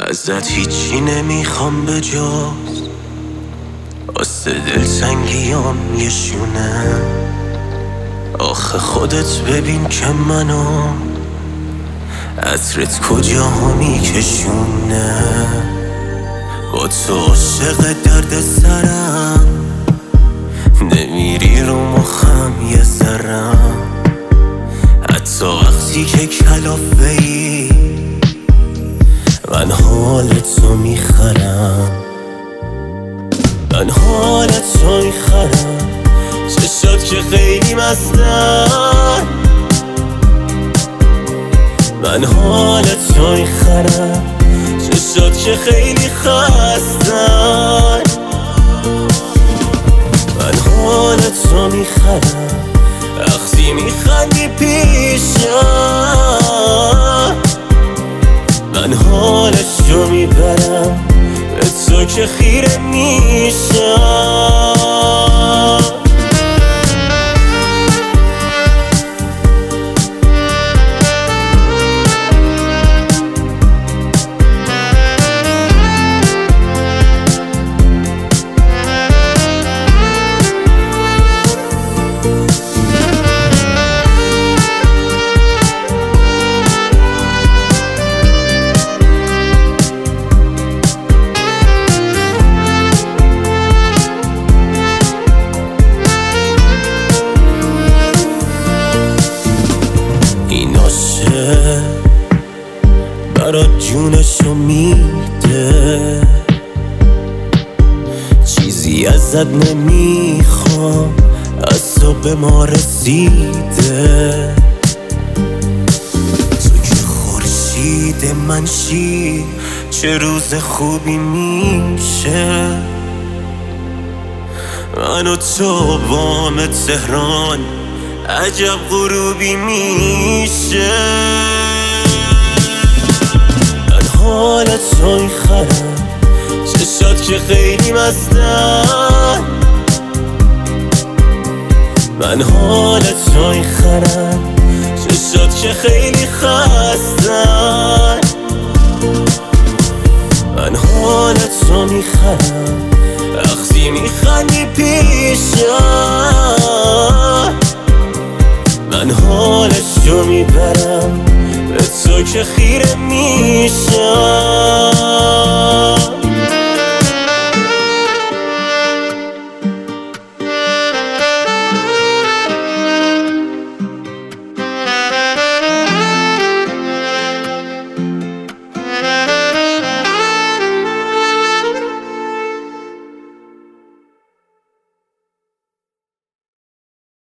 ازت هیچی نمیخوام به جز واسه دلتنگیام یه شونه. آخه خودت ببین که منو عطرت کجاها میکشونه. با تو عاشق درد سرم، نمیری رو مخم یه ذرم. حتی وقتی که کلافه‌ای من حالتو میخرم، من حالتو میخرم. چشات که خیلی مستن، من حالتو میخرم. چشات که خیلی خستن، من حالتو میخرم. وقتی میخندی پیشم من حالشو میبرم، به تو که خیره میشم. این عاشق برات جونشو میده، چیزی ازت نمیخوام، از تو به ما رسیده. تو که خورشید منشی، چه روز خوبی میشه. من و تو بام تهران، عجب غروبی میشه. من حالتو میخرم، چشات که خیلی مستن. من حالتو میخرم، چشات که خیلی خستن. من حالتو میخرم، وقتی میخندی پیشم من حالشو میبرم، به تو که خیره میشم.